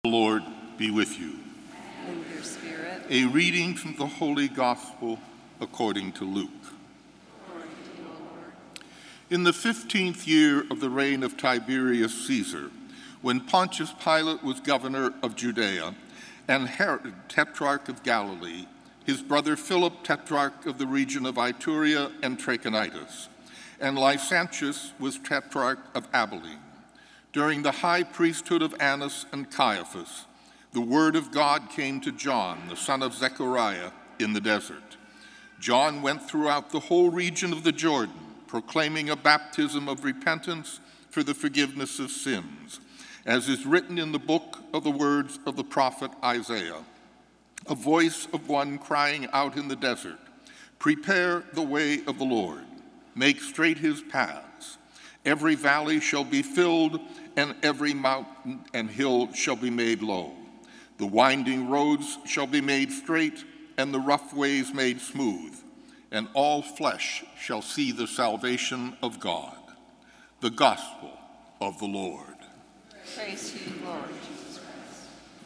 The Lord be with you. And with your spirit. A reading from the Holy Gospel according to Luke. Glory to you, O Lord. In the 15th year of the reign of Tiberius Caesar, when Pontius Pilate was governor of Judea, and Herod, tetrarch of Galilee, his brother Philip, tetrarch of the region of Iturea and Trachonitis, and Lysanias was tetrarch of Abilene, during the high priesthood of Annas and Caiaphas, the word of God came to John, the son of Zechariah, in the desert. John went throughout the whole region of the Jordan, proclaiming a baptism of repentance for the forgiveness of sins, as is written in the book of the words of the prophet Isaiah, a voice of one crying out in the desert, "Prepare the way of the Lord, make straight his paths. Every valley shall be filled, and every mountain and hill shall be made low. The winding roads shall be made straight, and the rough ways made smooth, and all flesh shall see the salvation of God." The Gospel of the Lord. Praise to you, Lord Jesus Christ.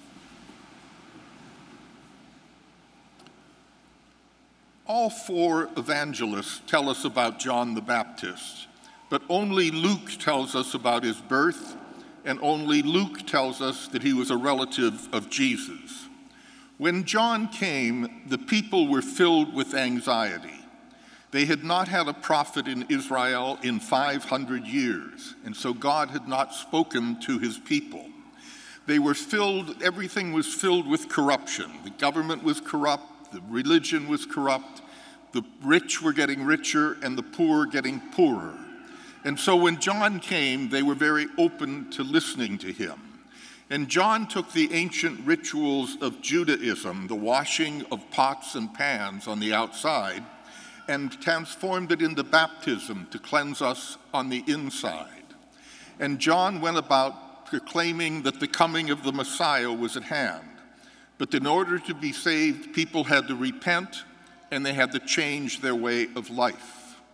All four evangelists tell us about John the Baptist, but only Luke tells us about his birth, and only Luke tells us that he was a relative of Jesus. When John came, the people were filled with anxiety. They had not had a prophet in Israel in 500 years, and so God had not spoken to his people. They were filled, everything was filled with corruption. The government was corrupt, the religion was corrupt, the rich were getting richer, and the poor getting poorer. And so when John came, they were very open to listening to him. And John took the ancient rituals of Judaism, the washing of pots and pans on the outside, and transformed it into baptism to cleanse us on the inside. And John went about proclaiming that the coming of the Messiah was at hand. But in order to be saved, people had to repent, and they had to change their way of life.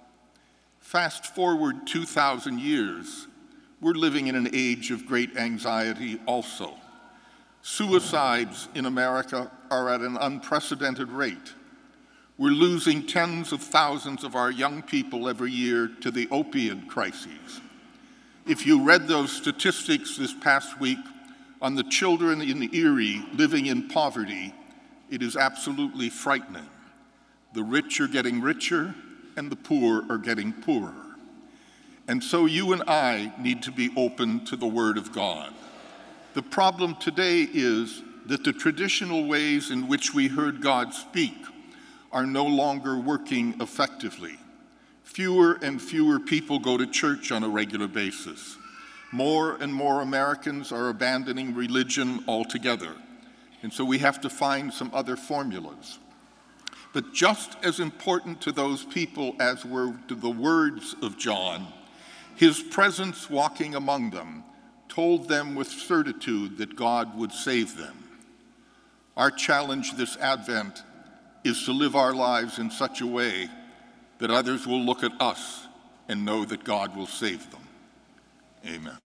Fast forward 2,000 years, we're living in an age of great anxiety also. Suicides in America are at an unprecedented rate. We're losing tens of thousands of our young people every year to the opioid crises. If you read those statistics this past week on the children in Erie living in poverty, it is absolutely frightening. The rich are getting richer, and the poor are getting poorer. And so you and I need to be open to the Word of God. The problem today is that the traditional ways in which we heard God speak are no longer working effectively. Fewer and fewer people go to church on a regular basis. More and more Americans are abandoning religion altogether. And so we have to find some other formulas. But just as important to those people as were to the words of John, his presence walking among them told them with certitude that God would save them. Our challenge this Advent is to live our lives in such a way that others will look at us and know that God will save them. Amen.